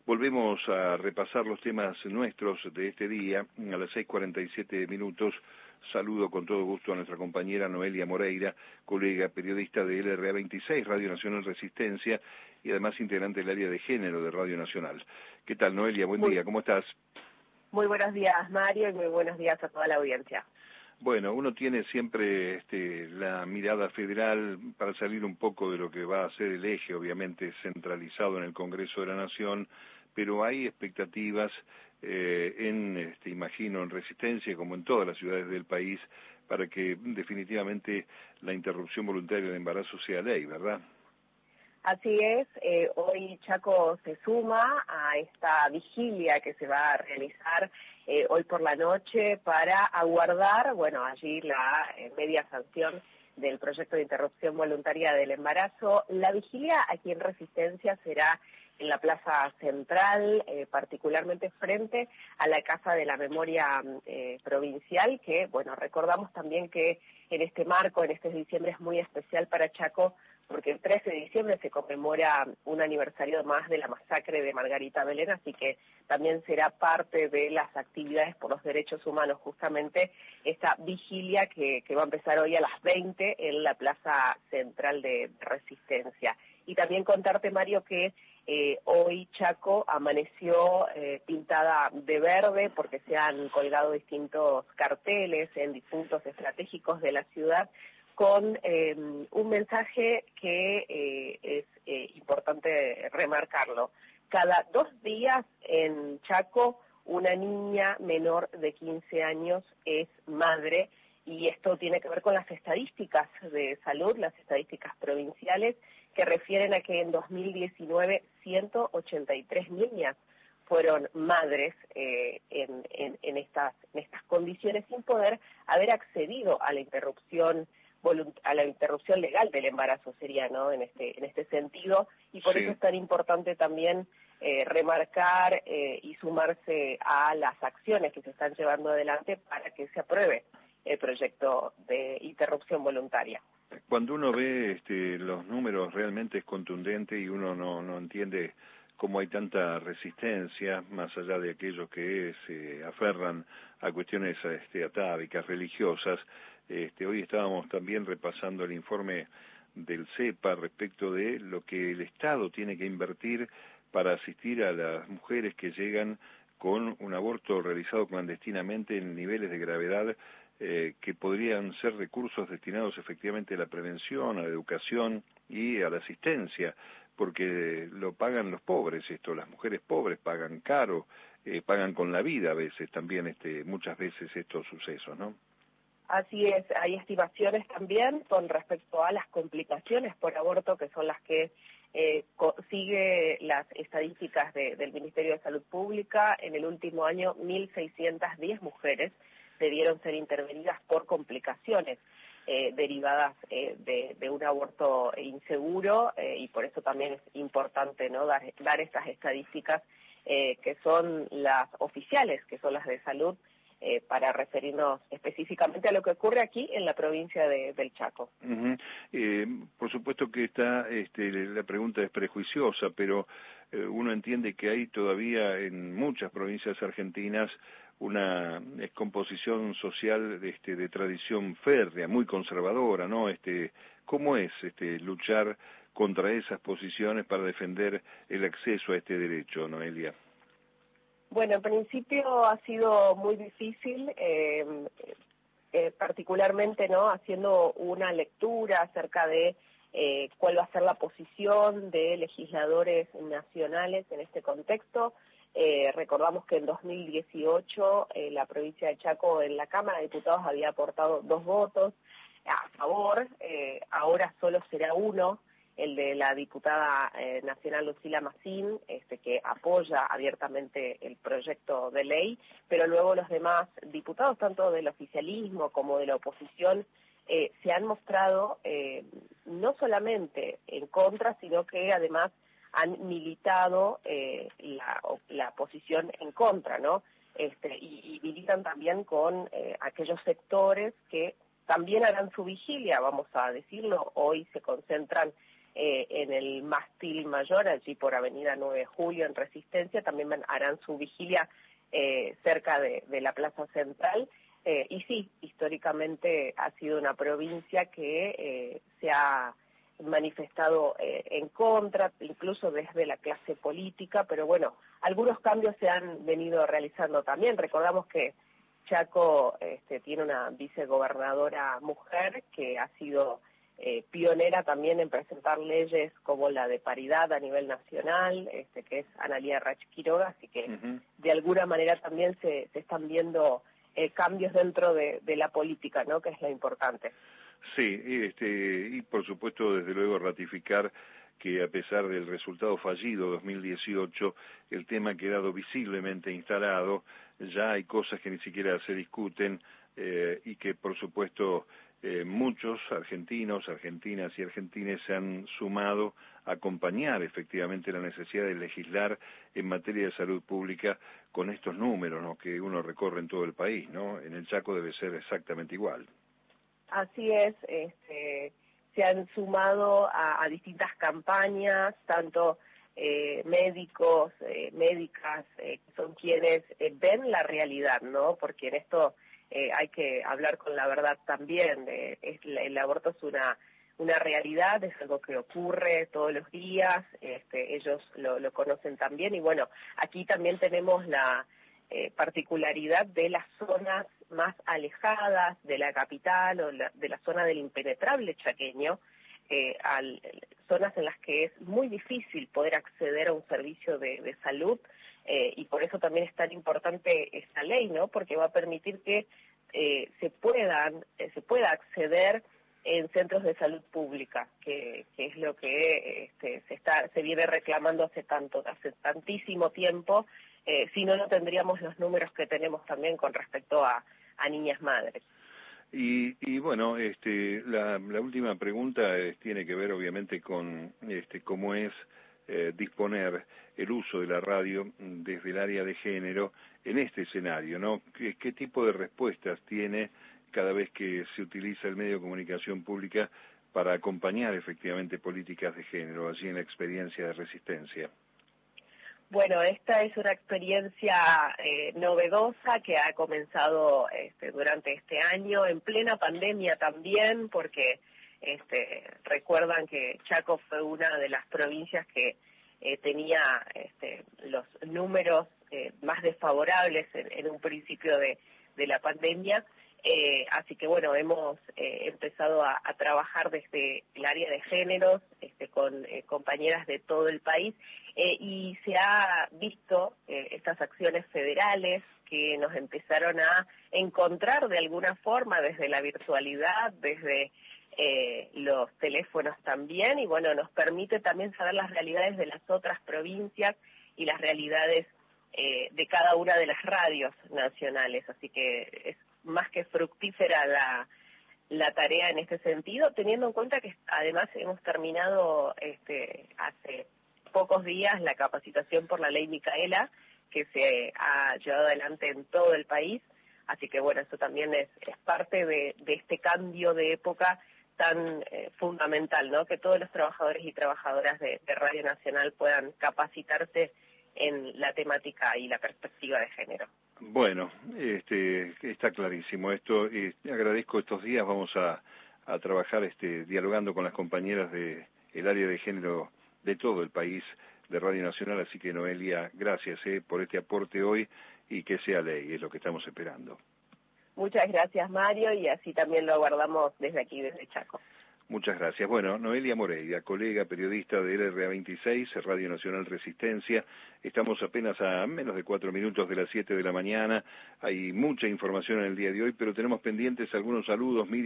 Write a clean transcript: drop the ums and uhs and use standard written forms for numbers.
Volvemos a repasar los temas nuestros de este día. A las 6:47. Saludo con todo gusto a nuestra compañera Noelia Moreira, colega periodista de LRA 26, Radio Nacional Resistencia, y además integrante del área de género de Radio Nacional. ¿Qué tal, Noelia? Buen día, ¿cómo estás? Muy buenos días, Mario, y muy buenos días a toda la audiencia. Bueno, uno tiene siempre la mirada federal para salir un poco de lo que va a ser el eje, obviamente centralizado en el Congreso de la Nación, pero hay expectativas imagino, en Resistencia, como en todas las ciudades del país, para que definitivamente la interrupción voluntaria de embarazo sea ley, ¿verdad? Así es, hoy Chaco se suma a esta vigilia que se va a realizar hoy por la noche para aguardar, allí la media sanción del proyecto de interrupción voluntaria del embarazo. La vigilia aquí en Resistencia será en la Plaza Central, particularmente frente a la Casa de la Memoria Provincial, que, recordamos también que en este marco, en este diciembre es muy especial para Chaco, porque el 13 de diciembre se conmemora un aniversario más de la masacre de Margarita Belén, así que también será parte de las actividades por los derechos humanos, justamente esta vigilia que va a empezar hoy a las 20 en la Plaza Central de Resistencia. Y también contarte, Mario, que hoy Chaco amaneció pintada de verde porque se han colgado distintos carteles en puntos estratégicos de la ciudad con un mensaje que es importante remarcarlo. Cada 2 días en Chaco una niña menor de 15 años es madre, y esto tiene que ver con las estadísticas de salud, las estadísticas provinciales, que refieren a que en 2019 183 niñas fueron madres en estas condiciones sin poder haber accedido a la interrupción legal del embarazo, sería, ¿no? En este sentido, y por eso es tan importante también remarcar y sumarse a las acciones que se están llevando adelante para que se apruebe el proyecto de interrupción voluntaria. Cuando uno ve los números, realmente es contundente y uno no entiende cómo hay tanta resistencia, más allá de aquellos que se aferran a cuestiones atávicas, religiosas. Hoy estábamos también repasando el informe del CEPA respecto de lo que el Estado tiene que invertir para asistir a las mujeres que llegan con un aborto realizado clandestinamente en niveles de gravedad que podrían ser recursos destinados efectivamente a la prevención, a la educación y a la asistencia, porque lo pagan los pobres las mujeres pobres pagan caro, pagan con la vida a veces también, muchas veces estos sucesos, ¿no? Así es, hay estimaciones también con respecto a las complicaciones por aborto, que son las que sigue las estadísticas del Ministerio de Salud Pública. En el último año, 1.610 mujeres debieron ser intervenidas por complicaciones derivadas de un aborto inseguro, y por eso también es importante, ¿no?, dar estas estadísticas que son las oficiales, que son las de salud, para referirnos específicamente a lo que ocurre aquí en la provincia del Chaco. Por supuesto que la pregunta es prejuiciosa, pero uno entiende que hay todavía en muchas provincias argentinas una descomposición social de tradición férrea, muy conservadora, ¿no? ¿Cómo es luchar contra esas posiciones para defender el acceso a este derecho, Noelia? Bueno, en principio ha sido muy difícil, particularmente, ¿no?, haciendo una lectura acerca de cuál va a ser la posición de legisladores nacionales en este contexto. Recordamos que en 2018 la provincia de Chaco en la Cámara de Diputados había aportado 2 votos a favor, ahora solo será uno, el de la diputada nacional Lucila Massín, que apoya abiertamente el proyecto de ley, pero luego los demás diputados, tanto del oficialismo como de la oposición, se han mostrado no solamente en contra, sino que además han militado la posición en contra, ¿no? Y militan también con aquellos sectores que también harán su vigilia, vamos a decirlo. Hoy se concentran en el Mástil Mayor, allí por Avenida 9 de Julio, en Resistencia, también harán su vigilia cerca de la Plaza Central. Y sí, históricamente ha sido una provincia que se ha manifestado en contra, incluso desde la clase política, pero bueno, algunos cambios se han venido realizando también. Recordamos que Chaco tiene una vicegobernadora mujer que ha sido pionera también en presentar leyes como la de paridad a nivel nacional, que es Analía Rach Quiroga, así que de alguna manera también se están viendo cambios dentro de la política, ¿no? Que es lo importante. Sí, y por supuesto, desde luego, ratificar que a pesar del resultado fallido 2018, el tema ha quedado visiblemente instalado, ya hay cosas que ni siquiera se discuten y que, por supuesto, muchos argentinos, argentinas y argentines se han sumado a acompañar efectivamente la necesidad de legislar en materia de salud pública con estos números, ¿no?, que uno recorre en todo el país, ¿no? En el Chaco debe ser exactamente igual. Así es, se han sumado a distintas campañas, tanto médicos, médicas, que son quienes ven la realidad, ¿no? Porque en esto hay que hablar con la verdad también. El aborto es una realidad, es algo que ocurre todos los días, ellos lo conocen también, y bueno, aquí también tenemos la particularidad de las zonas más alejadas de la capital o de la zona del impenetrable chaqueño, zonas en las que es muy difícil poder acceder a un servicio de salud, y por eso también es tan importante esta ley, ¿no? Porque va a permitir que se pueda acceder en centros de salud pública, que es lo que se viene reclamando hace tantísimo tiempo. Si no, no tendríamos los números que tenemos también con respecto a niñas madres. Y bueno, la última pregunta tiene que ver obviamente con cómo es disponer el uso de la radio desde el área de género en este escenario, ¿no? ¿Qué tipo de respuestas tiene cada vez que se utiliza el medio de comunicación pública para acompañar efectivamente políticas de género allí en la experiencia de Resistencia? Bueno, esta es una experiencia novedosa que ha comenzado durante este año, en plena pandemia también, porque recuerdan que Chaco fue una de las provincias que tenía los números más desfavorables en un principio de la pandemia. Así que bueno, hemos empezado a trabajar desde el área de géneros con compañeras de todo el país, y se ha visto estas acciones federales que nos empezaron a encontrar de alguna forma desde la virtualidad, desde los teléfonos también, y bueno, nos permite también saber las realidades de las otras provincias y las realidades de cada una de las radios nacionales, así que es más que fructífera la tarea en este sentido, teniendo en cuenta que además hemos terminado hace pocos días la capacitación por la ley Micaela, que se ha llevado adelante en todo el país, así que bueno, eso también es parte de este cambio de época tan fundamental, ¿no? Que todos los trabajadores y trabajadoras de Radio Nacional puedan capacitarse en la temática y la perspectiva de género. Bueno, está clarísimo esto. Agradezco estos días, vamos a trabajar dialogando con las compañeras de el área de género de todo el país de Radio Nacional, así que Noelia, gracias por este aporte hoy y que sea ley, es lo que estamos esperando. Muchas gracias, Mario, y así también lo aguardamos desde aquí, desde Chaco. Muchas gracias. Bueno, Noelia Moreira, colega periodista de LRA 26, Radio Nacional Resistencia. Estamos apenas a menos de 4 minutos de las 7 de la mañana. Hay mucha información en el día de hoy, pero tenemos pendientes algunos saludos.